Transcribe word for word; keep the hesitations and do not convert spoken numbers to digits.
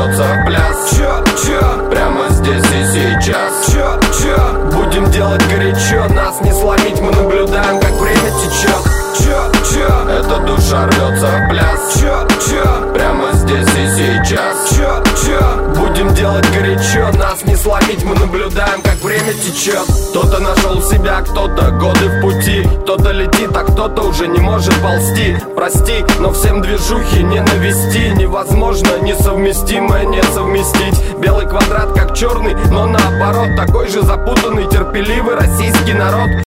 рвется в пляс. Чё, чё, прямо здесь и сейчас. Чё, чё, будем делать горячо. Нас не сломить, мы наблюдаем, как время течет. Чё, чё, эта душа рвется в пляс. Чё, чё, прямо здесь и сейчас. Чё, чё, будем делать горячо. Нас не сломить, мы наблюдаем, как время течет. Кто-то нашел себя, кто-то годы в пути. Кто-то летит, а кто-то уже не может ползти. Прости, но всем движухи не навести. Невозможно несовместимое не совместить. Белый квадрат как черный, но наоборот. Такой же запутанный, терпеливый российский народ.